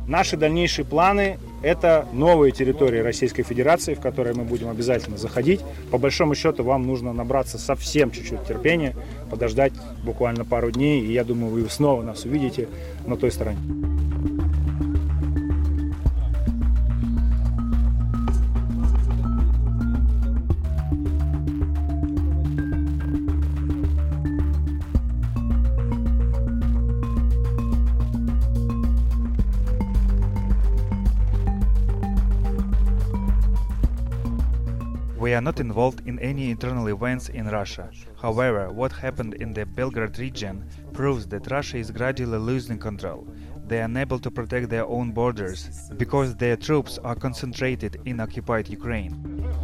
Наши дальнейшие планы – это новые территории Российской Федерации, в которые мы будем обязательно заходить. По большому счету вам нужно набраться совсем чуть-чуть терпения, подождать буквально пару дней, и я думаю, вы снова нас увидите на той стороне. We are not involved in any internal events in Russia. However, what happened in the Belgrade region proves that Russia is gradually losing control. They are unable to protect their own borders because their troops are concentrated in occupied Ukraine.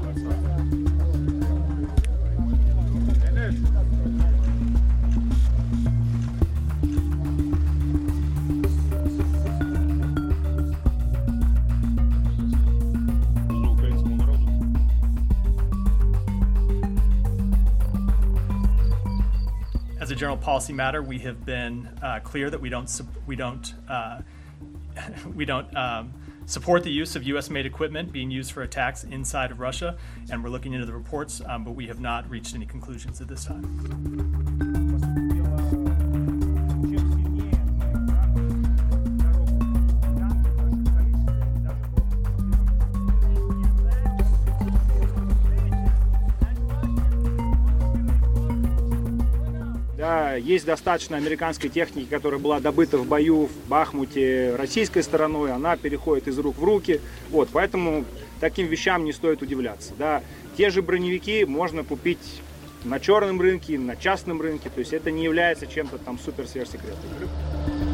As a general policy matter, we have been clear that we don't support the use of U.S.-made equipment being used for attacks inside of Russia, and we're looking into the reports, but we have not reached any conclusions at this time. Да, есть достаточно американской техники, которая была добыта в бою в Бахмуте российской стороной, она переходит из рук в руки, вот, поэтому таким вещам не стоит удивляться. Да. Те же броневики можно купить на черном рынке, на частном рынке, то есть это не является чем-то там супер сверхсекретным.